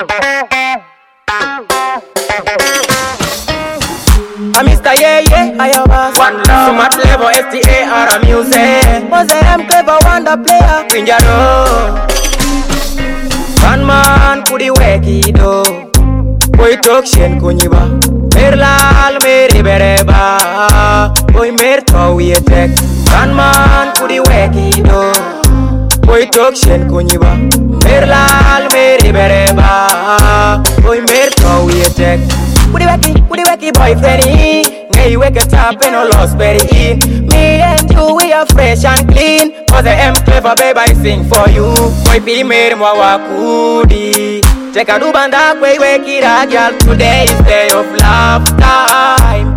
I'm Mr. Yeah, I am one love. Smart level STAR music. Was I'm clever wonder player. Pinjaro. One man kudi weki do. Boy talk shen kunyiba. Merlal meri bereba. Boy mer tawi etek. One man kudi weki do. Boy talk shen kunyiba. Merlal meri bereba. Boy mer tawi etek. Kudi weki boyfriend. Ngay wake it up and no lost berry in. Me and you we are fresh and clean. Cause I am clever babe I sing for you. Boy pili mere mwa wakudi. Cheka du banda kwe weki ra girl. Today is day of love time.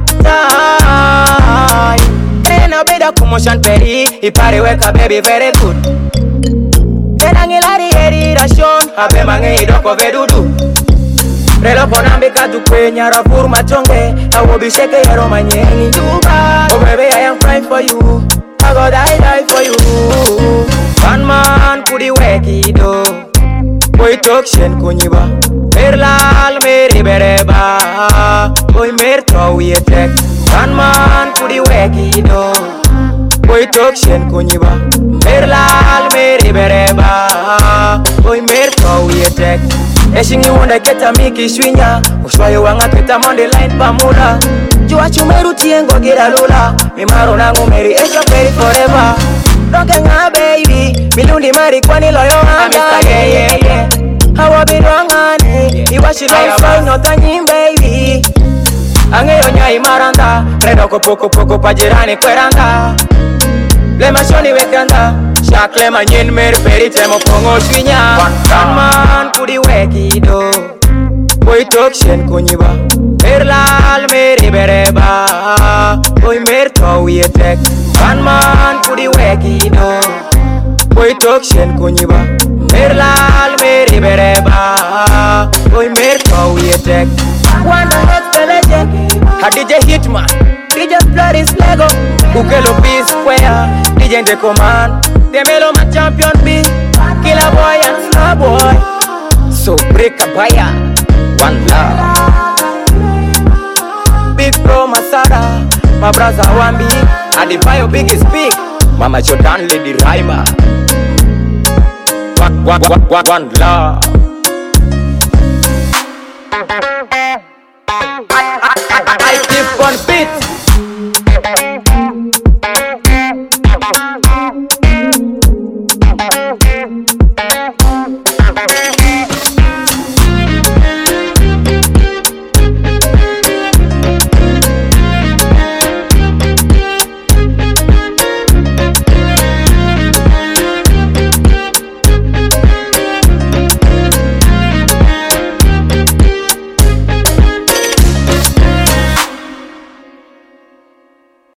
And I better commotion peri. Ipare weka baby very good. Tenangilari eri rashon. Habe mange idoko vedudu. Relo ponambika tukwenya rafur machonge. Awobisheke yero manyengi. Oh baby I am crying for you. I go die for you. One man kudi weki do. Boy talk shen kunyiba. Merlal meri bereba. Boy mer tawi etek. One man kudi weki do. Boy talk shen kunyiba. Merlal meri bereba. Boy mer tawi etek. Eshingi wonda keta miki shwinya. Ushwayo wanga keta monde line pamula. Jua chumeru tiengo gira lula. Mimaro nangu meri esha peri forever. Donke nga baby. Milundi mari kwani loyo hanga. Mr. Yeah. Hawa bidwangani. Iwashi long song notanyim baby. Angeyo nyai maranda. Redoko poko pajirani kweranda. Lema shoni wekanda. Shakle manyin mer peri temo pongo shwinya. One man kudi weki do. Boy talk shen kunyiba. Merlal meri bereba. Boy mer tawi etek. One man kudi weki do. Boy talk shen kunyiba. Merlal meri bereba. Boy mer tawi etek. One next the legend. DJ Hitman. DJ Floris Lego. Ukelo P Square. DJ The Command. Temelo my champion B. Killer boy and star boy. So break a buyer. One love. Big bro Masada. My brother Wambi. And the bio biggest big. Mama Jordan Lady Rhymer. One love.